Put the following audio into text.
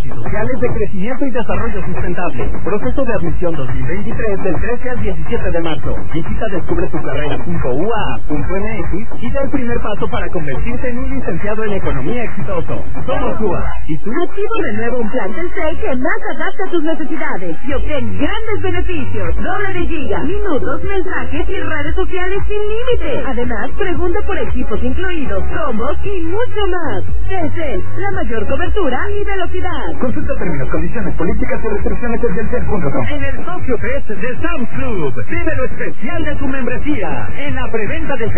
económicas y sociales de crecimiento y desarrollo sustentable. Proceso de admisión 2023 del 13 al 17 de marzo. Visita descubretucarrera.ua.mx y da el primer paso para convertirte en un licenciado en economía exitoso. Somos UA. ¿Y tú? Activo de nuevo un plan Telcel que más adapta a tus necesidades y obtén grandes beneficios. Doble de gigas, minutos, mensajes y redes sociales sin límite. Además, pregunta por equipos incluidos, combos y mucho más. Telcel, la mayor cobertura y velocidad. Consulta términos, condiciones, políticas y restricciones en telcel.com. En el Socio Fest de Sam's Club, vive lo especial de tu membresía. En la preventa del